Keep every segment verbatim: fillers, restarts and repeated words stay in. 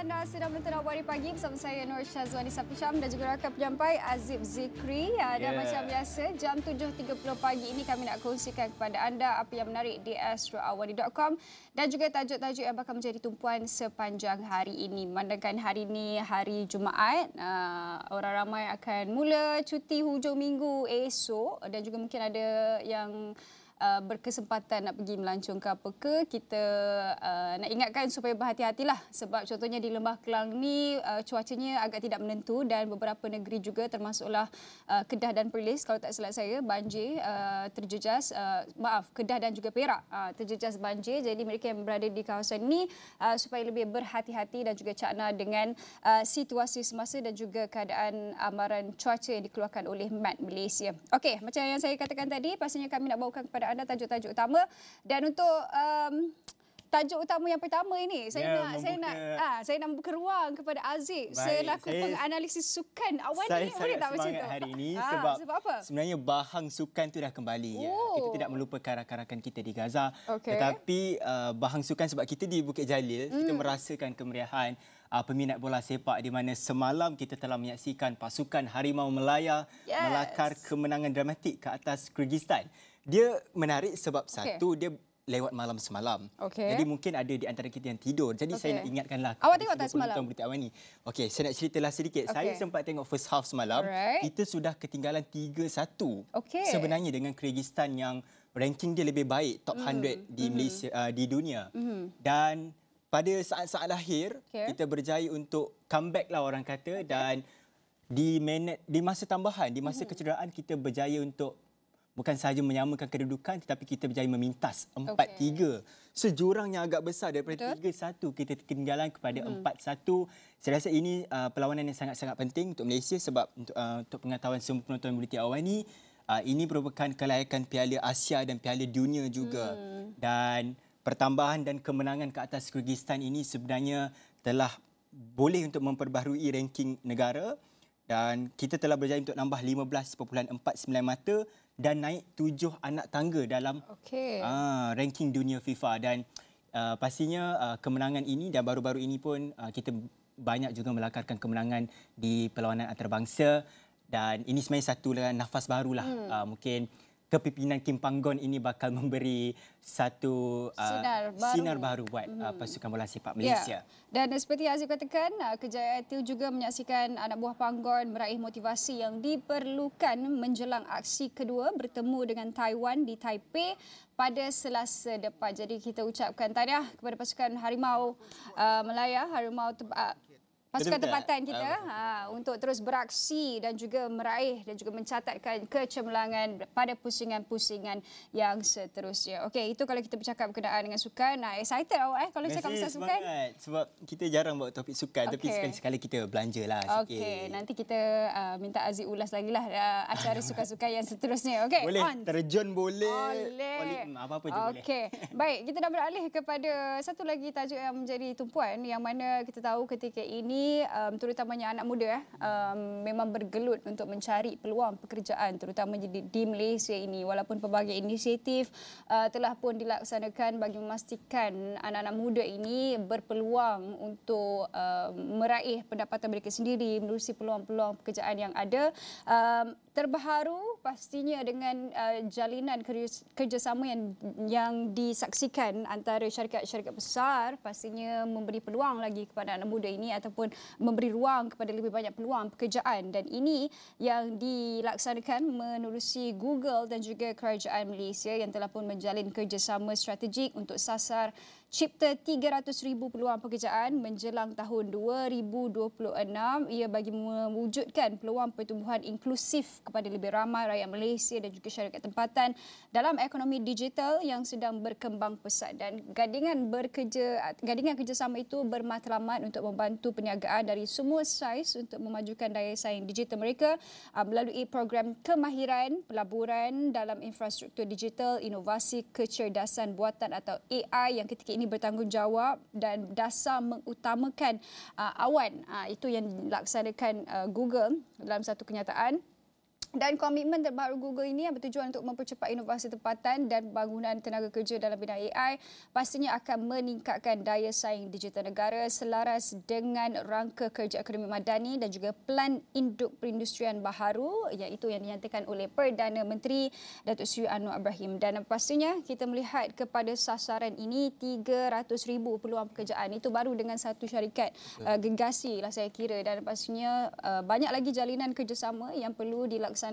anda sedang menonton Awal Pagi bersama saya Nur Syazwani Safisham dan juga rakan penyampai Azib Zikri. Dan yeah. macam biasa, jam tujuh tiga puluh pagi ini kami nak kongsikan kepada anda apa yang menarik di astro awali dot com dan juga tajuk-tajuk yang bakal menjadi tumpuan sepanjang hari ini. Memandangkan hari ini hari Jumaat, uh, orang ramai akan mula cuti hujung minggu esok dan juga mungkin ada yang Uh, berkesempatan nak pergi melancong ke apa ke, kita uh, nak ingatkan supaya berhati-hatilah sebab contohnya di Lembah Kelang ni uh, cuacanya agak tidak menentu dan beberapa negeri juga termasuklah uh, Kedah dan Perlis kalau tak silap saya banjir uh, terjejas, uh, maaf Kedah dan juga Perak uh, terjejas banjir. Jadi mereka yang berada di kawasan ini uh, supaya lebih berhati-hati dan juga cakna dengan uh, situasi semasa dan juga keadaan amaran cuaca yang dikeluarkan oleh M A T Malaysia. Okey, macam yang saya katakan tadi, pastinya kami nak bawakan kepada anda tajuk-tajuk utama dan untuk um, tajuk utama yang pertama ini saya ya, nak membuka, saya nak ah saya nak membuka ruang kepada Aziz selaku saya, penganalisis sukan awal saya ni. Boleh tak macam tu? Hari ini ah, sebab, sebab apa? Sebenarnya bahang sukan tu dah kembali oh. ya. Kita tidak melupakan rakan-rakan kita di Gaza. Okay. Tetapi uh, bahang sukan sebab kita di Bukit Jalil, hmm. kita merasakan kemeriahan uh, peminat bola sepak di mana semalam kita telah menyaksikan pasukan Harimau Melaya yes. melakar kemenangan dramatik ke atas Kyrgyzstan. Dia menarik sebab okay. satu, dia lewat malam semalam. Okay. Jadi mungkin ada di antara kita yang tidur. Jadi okay. saya nak ingatkanlah. Awak tengok tak semalam? Berita awal ni. Okey, saya nak ceritalah sedikit. Okay. Saya sempat tengok first half semalam. Alright. Kita sudah ketinggalan tiga satu. Okay. Sebenarnya dengan Kyrgyzstan yang ranking dia lebih baik, top mm. seratus di mm. Malaysia, uh, di dunia. Mm. Dan pada saat-saat akhir, okay. kita berjaya untuk comeback lah orang kata. Okay. Dan di minit, di masa tambahan, di masa mm. kecederaan, kita berjaya untuk bukan sahaja menyamakan kedudukan tetapi kita berjaya memintas empat tiga. Okay. Sejurang yang agak besar daripada tiga satu kita ketinggalan kepada hmm. empat satu. Saya rasa ini uh, perlawanan yang sangat-sangat penting untuk Malaysia sebab untuk, uh, untuk pengetahuan semua penonton Bulletin Awal ini, uh, ini merupakan kelayakan Piala Asia dan Piala Dunia juga. Hmm. Dan pertambahan dan kemenangan ke atas Kyrgyzstan ini sebenarnya telah boleh untuk memperbaharui ranking negara dan kita telah berjaya untuk nambah lima belas perpuluhan empat sembilan mata dan naik tujuh anak tangga dalam okay. uh, ranking dunia FIFA. Dan uh, pastinya uh, kemenangan ini dan baru-baru ini pun uh, kita banyak juga melakarkan kemenangan di perlawanan antarabangsa dan ini sebenarnya satu nafas barulah. Hmm. Uh, mungkin kepimpinan Kim Panggon ini bakal memberi satu uh, sinar, baru. sinar baru buat hmm. uh, pasukan bola sepak Malaysia. Ya. Dan seperti Azib katakan, uh, kejayaan itu juga menyaksikan anak buah Panggon meraih motivasi yang diperlukan menjelang aksi kedua bertemu dengan Taiwan di Taipei pada Selasa depan. Jadi kita ucapkan tahniah kepada pasukan Harimau uh, Melaya, Harimau uh, pasukan tempatan kita ha, untuk terus beraksi dan juga meraih dan juga mencatatkan kecemerlangan pada pusingan-pusingan yang seterusnya. Okey, itu kalau kita bercakap berkenaan dengan sukan. Nah, excited awak eh kalau cakap pasal sukan? Sebab kita jarang bawa topik sukan, okay. tapi sekali-sekali kita belanjalah sikit. Okey, nanti kita uh, minta Aziz ulas lagi lah uh, acara sukan-sukan yang seterusnya. Okey, boleh. On. Terjun boleh. Boleh. boleh. Apa-apa je boleh. Okey, baik. Kita dah beralih kepada satu lagi tajuk yang menjadi tumpuan yang mana kita tahu ketika ini Um, terutamanya anak muda eh, um, memang bergelut untuk mencari peluang pekerjaan terutama di, di Malaysia ini walaupun pelbagai inisiatif uh, telah pun dilaksanakan bagi memastikan anak-anak muda ini berpeluang untuk uh, meraih pendapatan mereka sendiri menerusi peluang-peluang pekerjaan yang ada. Um, terbaharu pastinya dengan uh, jalinan kerjasama yang yang disaksikan antara syarikat-syarikat besar pastinya memberi peluang lagi kepada anak muda ini ataupun memberi ruang kepada lebih banyak peluang pekerjaan dan ini yang dilaksanakan menerusi Google dan juga Kerajaan Malaysia yang telah pun menjalin kerjasama strategik untuk sasar cipta tiga ratus ribu peluang pekerjaan menjelang tahun dua ribu dua puluh enam. Ia bagi mewujudkan peluang pertumbuhan inklusif kepada lebih ramai rakyat Malaysia dan juga syarikat tempatan dalam ekonomi digital yang sedang berkembang pesat dan gandingan bekerja gandingan kerjasama itu bermatlamat untuk membantu perniagaan dari semua saiz untuk memajukan daya saing digital mereka melalui program kemahiran pelaburan dalam infrastruktur digital, inovasi kecerdasan buatan atau A I yang ketika ini bertanggungjawab dan dasar mengutamakan uh, awan. Uh, itu yang dilaksanakan uh, Google dalam satu kenyataan. Dan komitmen terbaru Google ini yang bertujuan untuk mempercepat inovasi tempatan dan pembangunan tenaga kerja dalam bidang A I pastinya akan meningkatkan daya saing digital negara selaras dengan rangka kerja akademik madani dan juga plan induk perindustrian baharu iaitu yang dinyatakan oleh Perdana Menteri Datuk Seri Anwar Ibrahim. Dan pastinya kita melihat kepada sasaran ini tiga ratus ribu peluang pekerjaan. Itu baru dengan satu syarikat uh, gegasi lah saya kira, dan pastinya uh, banyak lagi jalinan kerjasama yang perlu dilaksanakan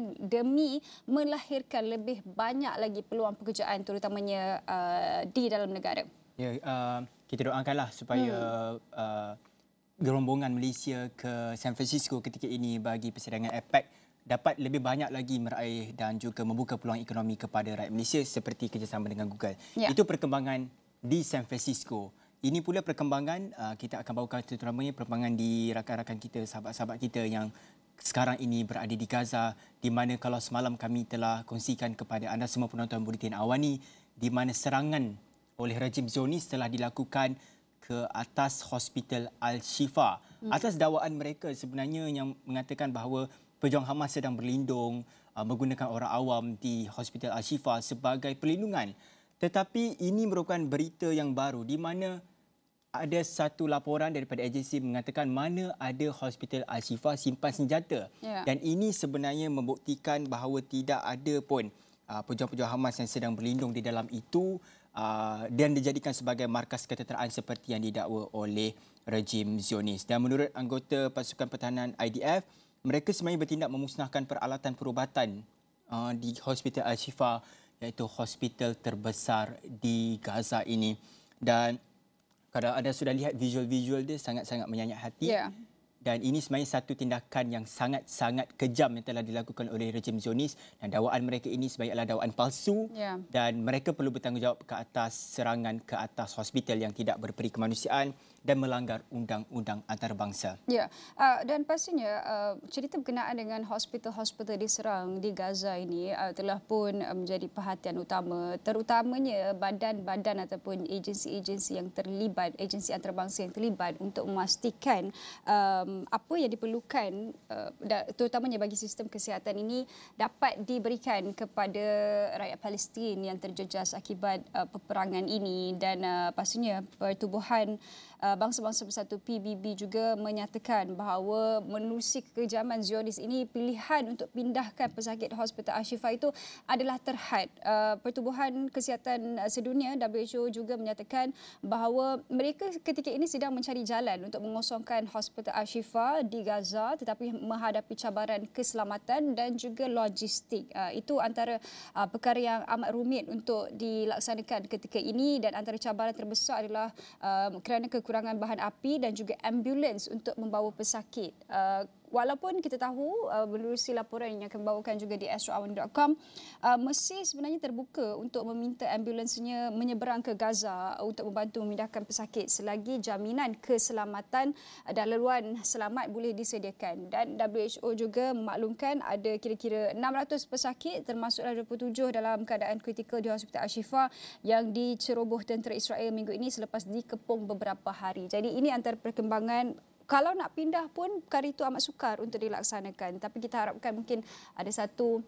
demi melahirkan lebih banyak lagi peluang pekerjaan terutamanya uh, di dalam negara. Ya, uh, kita doakanlah supaya hmm. uh, gerombongan Malaysia ke San Francisco ketika ini bagi persidangan APEC dapat lebih banyak lagi meraih dan juga membuka peluang ekonomi kepada rakyat Malaysia seperti kerjasama dengan Google. Ya. Itu perkembangan di San Francisco. Ini pula perkembangan uh, kita akan bawakan terutamanya perkembangan di rakan-rakan kita, sahabat-sahabat kita yang sekarang ini berada di Gaza, di mana kalau semalam kami telah kongsikan kepada anda semua penonton Buletin Awani, di mana serangan oleh rejim Zionis telah dilakukan ke atas Hospital Al-Shifa. Hmm. Atas dakwaan mereka sebenarnya yang mengatakan bahawa pejuang Hamas sedang berlindung uh, menggunakan orang awam di Hospital Al-Shifa sebagai perlindungan. Tetapi ini merupakan berita yang baru di mana ada satu laporan daripada agensi mengatakan mana ada Hospital Al-Shifa simpan senjata. Yeah. Dan ini sebenarnya membuktikan bahawa tidak ada pun uh, pejuang-pejuang Hamas yang sedang berlindung di dalam itu uh, dan dijadikan sebagai markas ketenteraan seperti yang didakwa oleh rejim Zionis. Dan menurut anggota pasukan pertahanan I D F, mereka sebenarnya bertindak memusnahkan peralatan perubatan uh, di Hospital Al-Shifa, iaitu hospital terbesar di Gaza ini. Dan kalau anda sudah lihat visual-visual dia sangat-sangat menyayat hati. Yeah. Dan ini sebenarnya satu tindakan yang sangat-sangat kejam yang telah dilakukan oleh rejim Zionis, dan dakwaan mereka ini sebenarnya adalah dakwaan palsu. Yeah. Dan mereka perlu bertanggungjawab ke atas serangan ke atas hospital yang tidak berperi kemanusiaan dan melanggar undang-undang antarabangsa. Ya, uh, dan pastinya uh, cerita berkenaan dengan hospital-hospital diserang di Gaza ini uh, telah pun uh, menjadi perhatian utama, terutamanya badan-badan ataupun agensi-agensi yang terlibat, agensi antarabangsa yang terlibat untuk memastikan um, apa yang diperlukan uh, terutamanya bagi sistem kesihatan ini dapat diberikan kepada rakyat Palestin yang terjejas akibat uh, peperangan ini. Dan uh, pastinya Pertubuhan Bangsa-Bangsa Bersatu P B B juga menyatakan bahawa menerusi kekejaman Zionis ini, pilihan untuk pindahkan pesakit Hospital Al-Shifa itu adalah terhad. Pertubuhan Kesihatan Sedunia W H O juga menyatakan bahawa mereka ketika ini sedang mencari jalan untuk mengosongkan Hospital Al-Shifa di Gaza tetapi menghadapi cabaran keselamatan dan juga logistik. Itu antara perkara yang amat rumit untuk dilaksanakan ketika ini, dan antara cabaran terbesar adalah kerana kekurangan bahan api dan juga ambulans untuk membawa pesakit. Uh, walaupun kita tahu uh, menerusi laporan yang akan bawakan juga di astro awani dot com, uh, Mesir sebenarnya terbuka untuk meminta ambulansnya menyeberang ke Gaza untuk membantu memindahkan pesakit selagi jaminan keselamatan dan laluan selamat boleh disediakan. Dan W H O juga memaklumkan ada kira-kira enam ratus pesakit termasuklah dua puluh tujuh dalam keadaan kritikal di Hospital Al-Shifa yang diceroboh tentera Israel minggu ini selepas dikepung beberapa hari. Jadi ini antara perkembangan. Kalau nak pindah pun perkara itu amat sukar untuk dilaksanakan. Tapi kita harapkan mungkin ada satu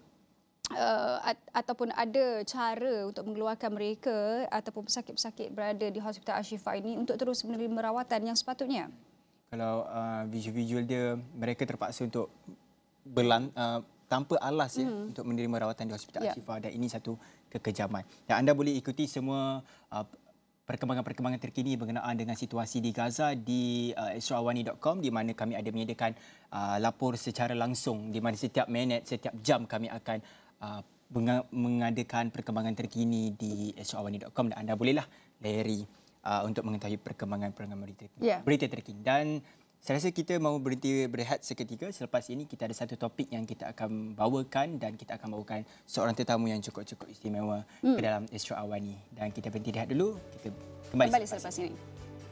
uh, at- ataupun ada cara untuk mengeluarkan mereka ataupun pesakit-pesakit berada di Hospital Al-Shifa ini untuk terus menerima rawatan yang sepatutnya. Kalau uh, visual-visual dia, mereka terpaksa untuk berlang, uh, tanpa alas ya, hmm. untuk menerima rawatan di Hospital yeah. Al-Shifa, dan ini satu kekejaman. Dan anda boleh ikuti semua uh, perkembangan-perkembangan terkini berkenaan dengan situasi di Gaza di uh, astro awani dot com, di mana kami ada menyediakan uh, lapor secara langsung, di mana setiap minit, setiap jam kami akan uh, mengadakan perkembangan terkini di astro awani dot com, dan anda bolehlah layari uh, untuk mengetahui perkembangan-perkembangan berita terkini. Yeah. berita terkini. Dan saya rasa kita mahu berhenti berehat seketika. Selepas ini kita ada satu topik yang kita akan bawakan, dan kita akan bawakan seorang tetamu yang cukup-cukup istimewa hmm. ke dalam Astro Awani. Dan kita berhenti rehat dulu. Kita kembali, kembali selepas, selepas ini.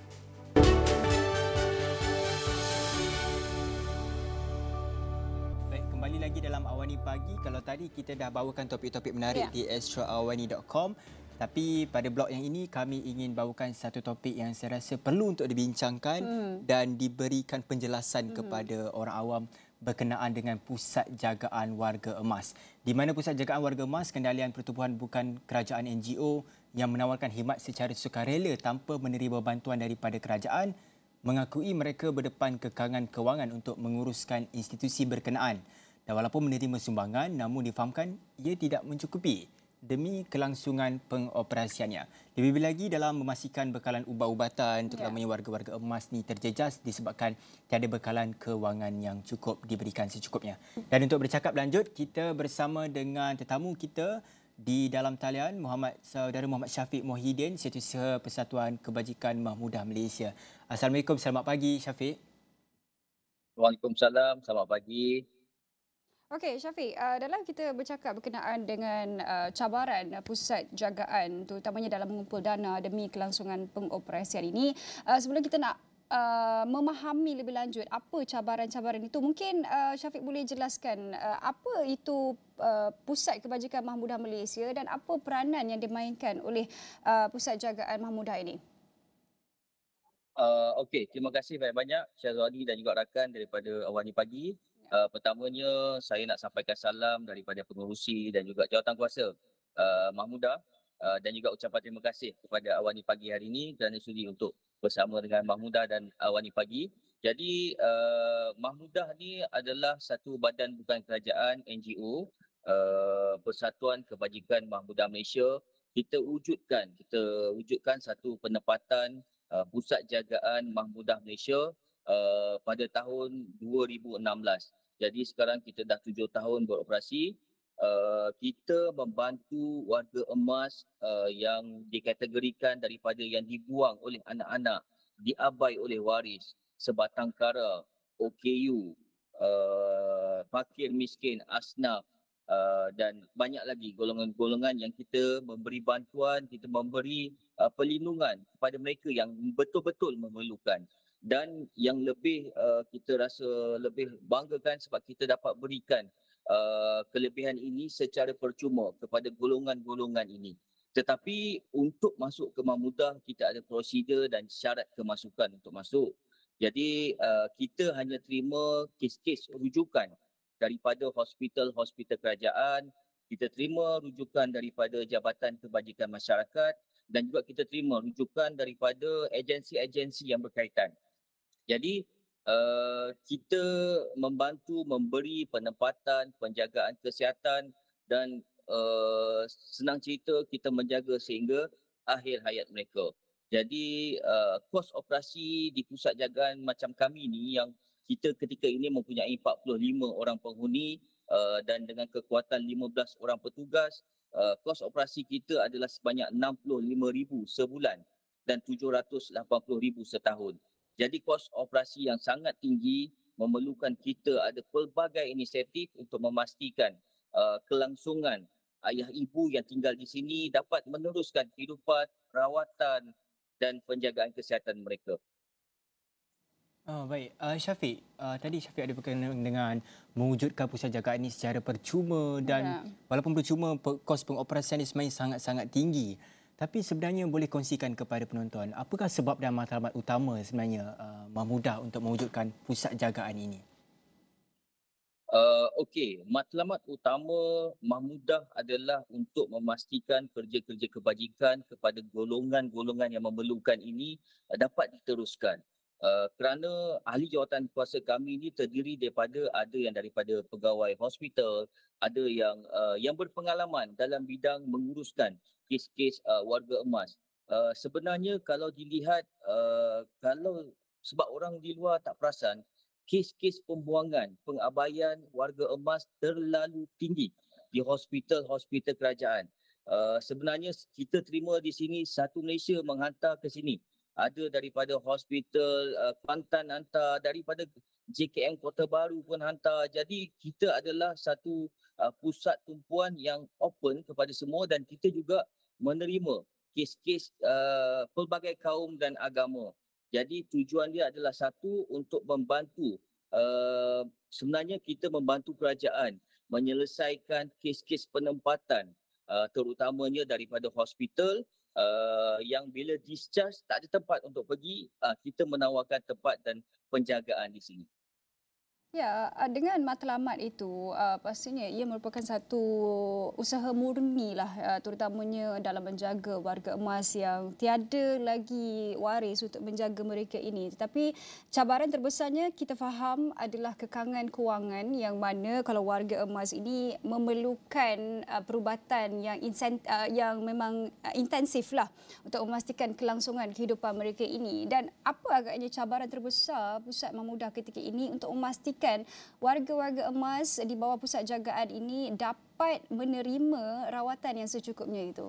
Baik, kembali lagi dalam Awani Pagi. Kalau tadi kita dah bawakan topik-topik menarik yeah. di astro awani dot com. Tapi pada blog yang ini kami ingin bawakan satu topik yang saya rasa perlu untuk dibincangkan hmm. dan diberikan penjelasan hmm. kepada orang awam berkenaan dengan Pusat Jagaan Warga Emas. Di mana Pusat Jagaan Warga Emas, Kendalian Pertubuhan Bukan Kerajaan N G O yang menawarkan khidmat secara sukarela tanpa menerima bantuan daripada kerajaan, mengakui mereka berdepan kekangan kewangan untuk menguruskan institusi berkenaan. Dan walaupun menerima sumbangan, namun difahamkan ia tidak mencukupi demi kelangsungan pengoperasiannya. Lebih lagi dalam memastikan bekalan ubat-ubatan terutamanya warga-warga emas ni terjejas disebabkan tiada bekalan kewangan yang cukup diberikan secukupnya. Dan untuk bercakap lanjut, kita bersama dengan tetamu kita di dalam talian, Muhammad Saudara Muhammad Syafiq Mohidin, Setiausaha Persatuan Kebajikan Mahmudah Malaysia. Assalamualaikum, selamat pagi Syafiq. Waalaikumsalam, selamat pagi. Okey, Syafiq, uh, dalam kita bercakap berkenaan dengan uh, cabaran uh, pusat jagaan terutamanya dalam mengumpul dana demi kelangsungan pengoperasian ini, uh, sebelum kita nak uh, memahami lebih lanjut apa cabaran-cabaran itu, mungkin uh, Syafiq boleh jelaskan uh, apa itu uh, Pusat Kebajikan Mahmudah Malaysia dan apa peranan yang dimainkan oleh uh, Pusat Jagaan Mahmudah ini? Uh, Okey, terima kasih banyak-banyak Syazwani dan juga rakan daripada Awani Pagi. Uh, pertamanya, saya nak sampaikan salam daripada pengurusi dan juga jawatankuasa uh, Mahmudah uh, dan juga ucapan terima kasih kepada Awani Pagi hari ini kerana sudi untuk bersama dengan Mahmudah dan Awani Pagi. Jadi, uh, Mahmudah ni adalah satu badan bukan kerajaan N G O, uh, Persatuan Kebajikan Mahmudah Malaysia. Kita wujudkan, kita wujudkan satu penempatan uh, Pusat Jagaan Mahmudah Malaysia uh, pada tahun dua ribu enam belas. Jadi sekarang kita dah tujuh tahun beroperasi. Uh, kita membantu warga emas uh, yang dikategorikan daripada yang dibuang oleh anak-anak, diabai oleh waris, sebatang kara, O K U, uh, fakir miskin, asnaf uh, dan banyak lagi golongan-golongan yang kita memberi bantuan, kita memberi uh, perlindungan kepada mereka yang betul-betul memerlukan. Dan yang lebih uh, kita rasa lebih banggakan sebab kita dapat berikan uh, kelebihan ini secara percuma kepada golongan-golongan ini. Tetapi untuk masuk ke Mahmudah, kita ada prosedur dan syarat kemasukan untuk masuk. Jadi uh, kita hanya terima kes-kes rujukan daripada hospital-hospital kerajaan, kita terima rujukan daripada Jabatan Kebajikan Masyarakat dan juga kita terima rujukan daripada agensi-agensi yang berkaitan. Jadi uh, kita membantu memberi penempatan, penjagaan kesihatan dan uh, senang cerita kita menjaga sehingga akhir hayat mereka. Jadi uh, kos operasi di pusat jagaan macam kami ni yang kita ketika ini mempunyai empat puluh lima orang penghuni uh, dan dengan kekuatan lima belas orang petugas, uh, kos operasi kita adalah sebanyak enam puluh lima ribu sebulan dan tujuh ratus lapan puluh ribu setahun. Jadi kos operasi yang sangat tinggi memerlukan kita ada pelbagai inisiatif untuk memastikan uh, kelangsungan ayah ibu yang tinggal di sini dapat meneruskan kehidupan, rawatan dan penjagaan kesihatan mereka. Oh, baik. Uh, Syafiq, uh, tadi Syafiq ada berkenaan dengan mewujudkan pusat jagaan ini secara percuma dan ya. Walaupun percuma, kos pengoperasian ini sebenarnya sangat-sangat tinggi. Tapi sebenarnya boleh kongsikan kepada penonton, apakah sebab dan matlamat utama sebenarnya uh, Mahmudah untuk mewujudkan pusat jagaan ini? Uh, Okey, matlamat utama Mahmudah adalah untuk memastikan kerja-kerja kebajikan kepada golongan-golongan yang memerlukan ini uh, dapat diteruskan. Uh, kerana ahli jawatan kuasa kami ini terdiri daripada ada yang daripada pegawai hospital, ada yang uh, yang berpengalaman dalam bidang menguruskan kes-kes uh, warga emas. Uh, sebenarnya kalau dilihat, uh, kalau sebab orang di luar tak perasan, kes-kes pembuangan, pengabaian warga emas terlalu tinggi di hospital-hospital kerajaan. Uh, sebenarnya kita terima di sini, Satu Malaysia menghantar ke sini. Ada daripada hospital uh, Kuantan hantar, daripada J K M Kota Baru pun hantar. Jadi kita adalah satu uh, pusat tumpuan yang open kepada semua dan kita juga menerima kes-kes uh, pelbagai kaum dan agama. Jadi tujuan dia adalah satu untuk membantu, uh, sebenarnya kita membantu kerajaan menyelesaikan kes-kes penempatan uh, terutamanya daripada hospital uh, yang bila discharge tak ada tempat untuk pergi, uh, kita menawarkan tempat dan penjagaan di sini. Ya, dengan matlamat itu, uh, pastinya ia merupakan satu usaha murni lah, uh, terutamanya dalam menjaga warga emas yang tiada lagi waris untuk menjaga mereka ini. Tetapi cabaran terbesarnya kita faham adalah kekangan kewangan yang mana kalau warga emas ini memerlukan uh, perubatan yang insent, uh, yang memang uh, intensif lah untuk memastikan kelangsungan kehidupan mereka ini. Dan apa agaknya cabaran terbesar Pusat Mahmudah ketika ini untuk memastikan warga-warga emas di bawah pusat jagaan ini dapat menerima rawatan yang secukupnya itu?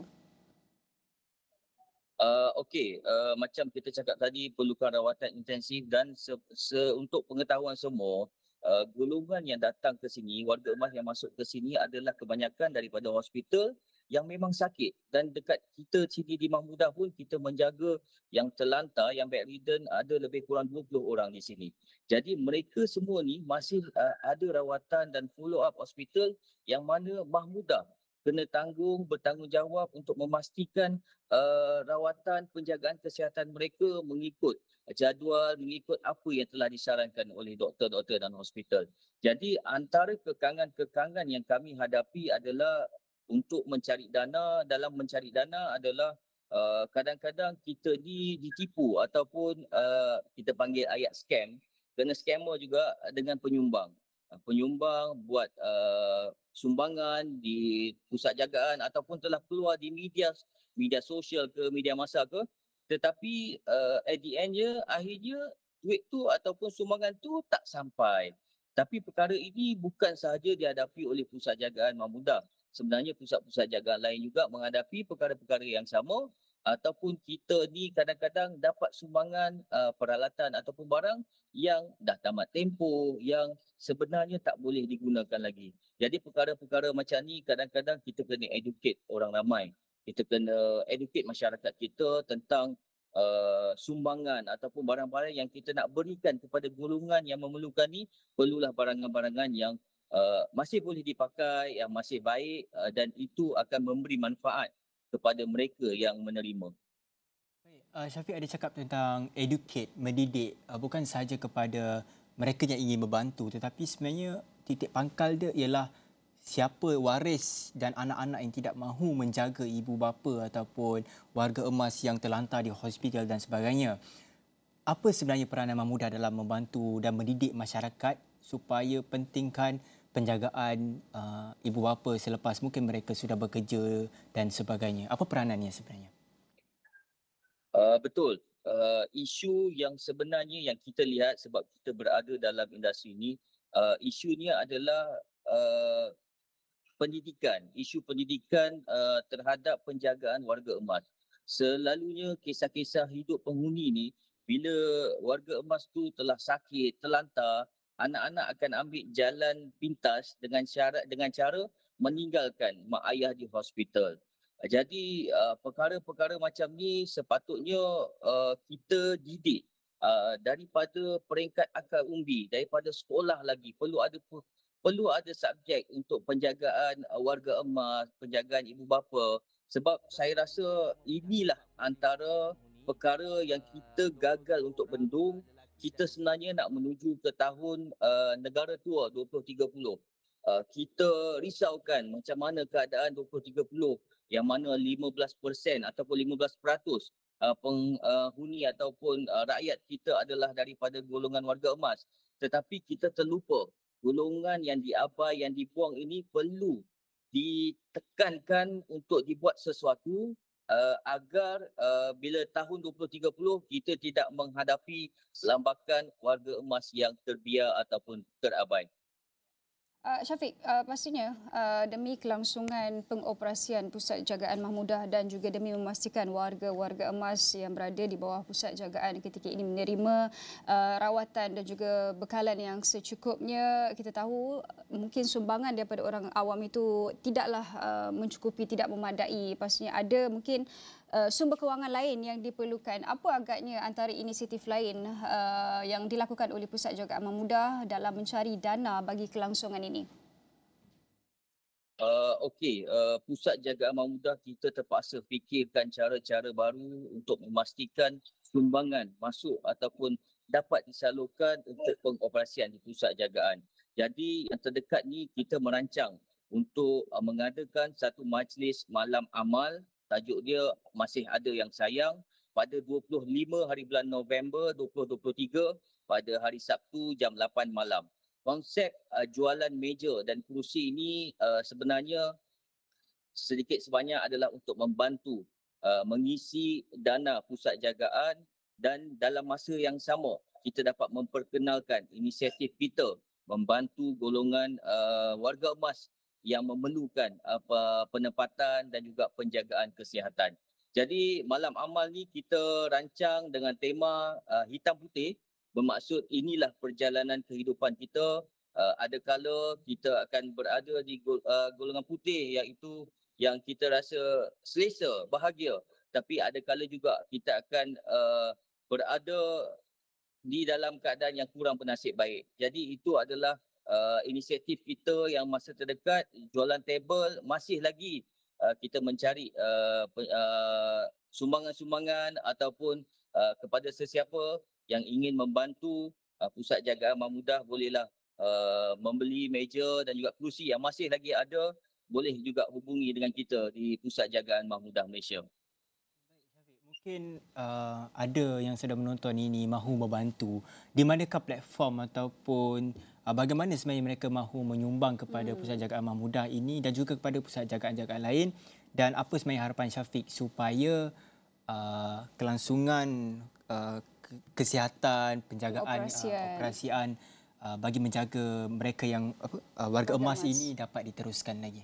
Uh, Okey, uh, macam kita cakap tadi, perlukan rawatan intensif dan se, se, untuk pengetahuan semua, uh, golongan yang datang ke sini, warga emas yang masuk ke sini adalah kebanyakan daripada hospital yang memang sakit. Dan dekat kita sini di Mahmudah pun kita menjaga yang terlantar, yang bedridden ada lebih kurang dua puluh orang di sini. Jadi mereka semua ni masih uh, ada rawatan dan follow up hospital yang mana Mahmudah kena tanggung, bertanggungjawab untuk memastikan uh, rawatan penjagaan kesihatan mereka mengikut jadual, mengikut apa yang telah disarankan oleh doktor-doktor dan hospital. Jadi antara kekangan-kekangan yang kami hadapi adalah untuk mencari dana. Dalam mencari dana adalah uh, kadang-kadang kita ni ditipu ataupun uh, kita panggil ayat scam, kena scammer juga dengan penyumbang. Uh, penyumbang buat uh, sumbangan di pusat jagaan ataupun telah keluar di media media sosial ke media massa ke, tetapi uh, at the end-nya, akhirnya duit tu ataupun sumbangan tu tak sampai. Tapi perkara ini bukan sahaja dihadapi oleh pusat jagaan Mahmudah. Sebenarnya pusat-pusat jagaan lain juga menghadapi perkara-perkara yang sama, ataupun kita ni kadang-kadang dapat sumbangan uh, peralatan ataupun barang yang dah tamat tempoh, yang sebenarnya tak boleh digunakan lagi. Jadi perkara-perkara macam ni kadang-kadang kita kena educate orang ramai. Kita kena educate masyarakat kita tentang uh, sumbangan ataupun barang-barang yang kita nak berikan kepada golongan yang memerlukan ni, perlulah barangan-barangan yang Uh, masih boleh dipakai, yang masih baik uh, dan itu akan memberi manfaat kepada mereka yang menerima. Uh, Syafiq ada cakap tentang educate, mendidik, uh, bukan sahaja kepada mereka yang ingin membantu, tetapi sebenarnya titik pangkal dia ialah siapa waris dan anak-anak yang tidak mahu menjaga ibu bapa ataupun warga emas yang terlantar di hospital dan sebagainya. Apa sebenarnya peranan Mahmudah dalam membantu dan mendidik masyarakat supaya pentingkan penjagaan uh, ibu bapa selepas mungkin mereka sudah bekerja dan sebagainya? Apa peranannya sebenarnya? Uh, betul. Uh, isu yang sebenarnya yang kita lihat sebab kita berada dalam industri ini, uh, isunya adalah uh, pendidikan. Isu pendidikan uh, terhadap penjagaan warga emas. Selalunya kisah-kisah hidup penghuni ni, bila warga emas tu telah sakit, terlantar, anak-anak akan ambil jalan pintas dengan syarat dengan cara meninggalkan mak ayah di hospital. Jadi uh, perkara-perkara macam ni sepatutnya uh, kita didik uh, daripada peringkat akar umbi, daripada sekolah lagi. Perlu ada perlu ada subjek untuk penjagaan uh, warga emas, penjagaan ibu bapa. Sebab saya rasa inilah antara perkara yang kita gagal untuk bendung. Kita sebenarnya nak menuju ke tahun uh, negara tua dua puluh tiga puluh. Uh, kita risaukan macam mana keadaan dua puluh tiga puluh yang mana lima belas peratus ataupun lima belas peratus uh, penghuni uh, ataupun uh, rakyat kita adalah daripada golongan warga emas. Tetapi kita terlupa golongan yang diabai, yang dibuang ini perlu ditekankan untuk dibuat sesuatu Uh, agar uh, bila tahun dua puluh tiga puluh kita tidak menghadapi lambakan warga emas yang terbiar ataupun terabai. Uh, Syafiq, uh, pastinya uh, demi kelangsungan pengoperasian Pusat Jagaan Mahmudah dan juga demi memastikan warga-warga emas yang berada di bawah pusat jagaan ketika ini menerima uh, rawatan dan juga bekalan yang secukupnya, kita tahu mungkin sumbangan daripada orang awam itu tidaklah uh, mencukupi, tidak memadai. Pastinya ada mungkin Uh, sumber kewangan lain yang diperlukan. Apa agaknya antara inisiatif lain uh, yang dilakukan oleh Pusat Jagaan Mahmudah dalam mencari dana bagi kelangsungan ini? Uh, Okey, uh, Pusat Jagaan Mahmudah kita terpaksa fikirkan cara-cara baru untuk memastikan sumbangan masuk ataupun dapat disalurkan untuk pengoperasian di pusat jagaan. Jadi yang terdekat ni kita merancang untuk uh, mengadakan satu majlis malam amal, tajuk dia Masih Ada Yang Sayang, pada dua puluh lima hari bulan November dua ribu dua puluh tiga pada hari Sabtu jam lapan malam. Konsep uh, jualan meja dan kerusi ini uh, sebenarnya sedikit sebanyak adalah untuk membantu uh, mengisi dana pusat jagaan, dan dalam masa yang sama kita dapat memperkenalkan inisiatif kita membantu golongan uh, warga emas yang memerlukan apa penempatan dan juga penjagaan kesihatan. Jadi malam amal ni kita rancang dengan tema uh, hitam putih, bermaksud inilah perjalanan kehidupan kita. Uh, ada kala kita akan berada di go, uh, golongan putih, iaitu yang kita rasa selesa, bahagia. Tapi ada kala juga kita akan uh, berada di dalam keadaan yang kurang bernasib baik. Jadi itu adalah uh, inisiatif kita yang masa terdekat, jualan table, masih lagi uh, kita mencari uh, uh, sumbangan-sumbangan ataupun uh, kepada sesiapa yang ingin membantu uh, pusat jagaan Mahmudah, bolehlah uh, membeli meja dan juga kerusi yang masih lagi ada. Boleh juga hubungi dengan kita di Pusat Jagaan Mahmudah Malaysia. Mungkin uh, ada yang sedang menonton ini mahu membantu. Di manakah platform ataupun uh, bagaimana sebenarnya mereka mahu menyumbang kepada hmm. Pusat Jagaan Mahmudah ini dan juga kepada pusat jagaan-jagaan lain, dan apa sebenarnya harapan Syafiq supaya uh, kelangsungan uh, kesihatan, penjagaan, operasian, uh, operasian uh, bagi menjaga mereka yang apa, uh, warga, warga emas, emas ini dapat diteruskan lagi.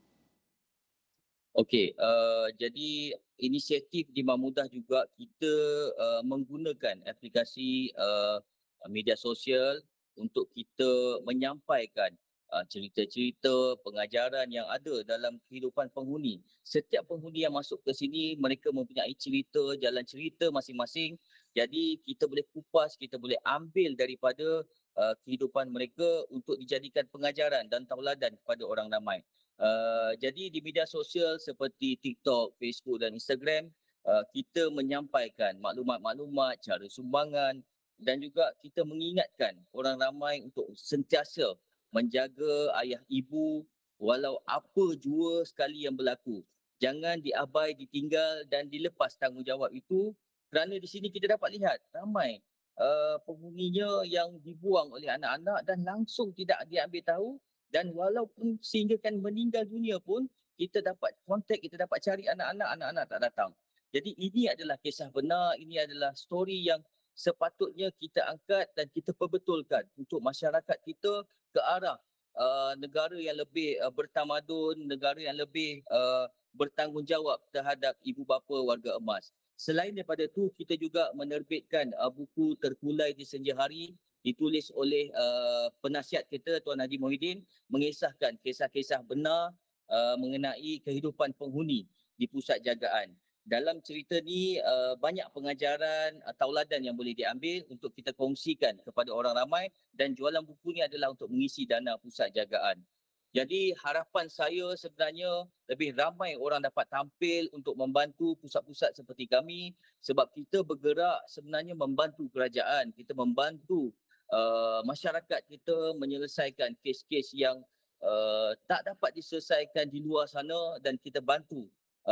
Okey, uh, jadi inisiatif di Mahmudah juga kita uh, menggunakan aplikasi uh, media sosial untuk kita menyampaikan uh, cerita-cerita pengajaran yang ada dalam kehidupan penghuni. Setiap penghuni yang masuk ke sini, mereka mempunyai cerita, jalan cerita masing-masing. Jadi kita boleh kupas, kita boleh ambil daripada uh, kehidupan mereka untuk dijadikan pengajaran dan tauladan kepada orang ramai. Uh, jadi di media sosial seperti TikTok, Facebook dan Instagram, uh, kita menyampaikan maklumat-maklumat, cara sumbangan, dan juga kita mengingatkan orang ramai untuk sentiasa menjaga ayah ibu walau apa jua sekali yang berlaku. Jangan diabai, ditinggal dan dilepas tanggungjawab itu, kerana di sini kita dapat lihat ramai uh, penghuninya yang dibuang oleh anak-anak dan langsung tidak diambil tahu. Dan walaupun sehinggakan meninggal dunia pun, kita dapat kontak, kita dapat cari anak-anak, anak-anak tak datang. Jadi ini adalah kisah benar, ini adalah story yang sepatutnya kita angkat dan kita perbetulkan untuk masyarakat kita ke arah uh, negara yang lebih uh, bertamadun, negara yang lebih uh, bertanggungjawab terhadap ibu bapa warga emas. Selain daripada itu, kita juga menerbitkan uh, buku Terkulai di Senja Hari, ditulis oleh uh, penasihat kita Tuan Haji Muhyiddin, mengisahkan kisah-kisah benar uh, mengenai kehidupan penghuni di pusat jagaan. Dalam cerita ni uh, banyak pengajaran, uh, tauladan yang boleh diambil untuk kita kongsikan kepada orang ramai, dan jualan buku ni adalah untuk mengisi dana pusat jagaan. Jadi harapan saya sebenarnya lebih ramai orang dapat tampil untuk membantu pusat-pusat seperti kami, sebab kita bergerak sebenarnya membantu kerajaan, kita membantu Uh, masyarakat kita menyelesaikan kes-kes yang uh, tak dapat diselesaikan di luar sana, dan kita bantu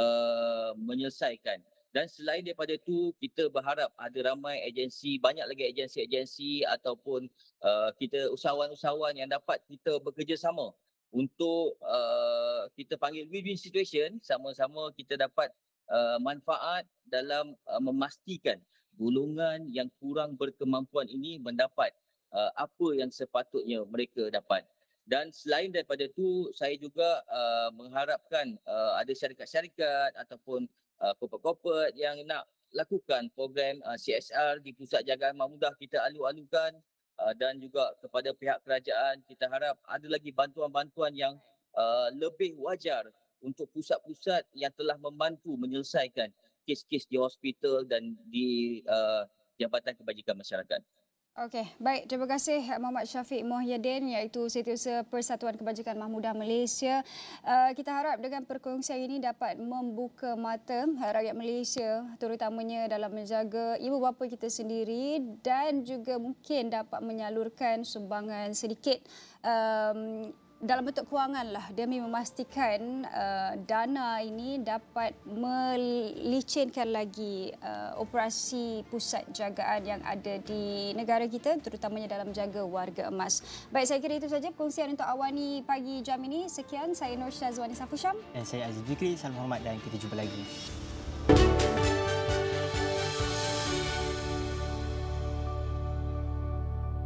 uh, menyelesaikan. Dan selain daripada itu, kita berharap ada ramai agensi, banyak lagi agensi-agensi ataupun uh, kita usahawan-usahawan yang dapat kita bekerjasama untuk uh, kita panggil win-win situation, sama-sama kita dapat uh, manfaat dalam uh, memastikan golongan yang kurang berkemampuan ini mendapat Uh, apa yang sepatutnya mereka dapat. Dan selain daripada itu, saya juga uh, mengharapkan uh, ada syarikat-syarikat ataupun uh, corporate-corporate yang nak lakukan program uh, C S R di Pusat Jagaan Mahmudah, kita alu-alukan, uh, dan juga kepada pihak kerajaan, kita harap ada lagi bantuan-bantuan yang uh, lebih wajar untuk pusat-pusat yang telah membantu menyelesaikan kes-kes di hospital dan di uh, Jabatan Kebajikan Masyarakat. Okey, baik. Terima kasih Muhammad Syafiq Mohyadin iaitu Setiausaha Persatuan Kebajikan Mahmudah Malaysia. Uh, kita harap dengan perkongsian ini dapat membuka mata rakyat Malaysia terutamanya dalam menjaga ibu bapa kita sendiri dan juga mungkin dapat menyalurkan sumbangan sedikit um, dalam bentuk kewangan lah demi memastikan uh, dana ini dapat melicinkan lagi uh, operasi pusat jagaan yang ada di negara kita terutamanya dalam jaga warga emas. Baik, saya kira itu saja perkongsian untuk Awani pagi jam ini. Sekian, saya Nur Syazwani Safusham. Dan saya Aziz Fikri. Salam hormat dan kita jumpa lagi.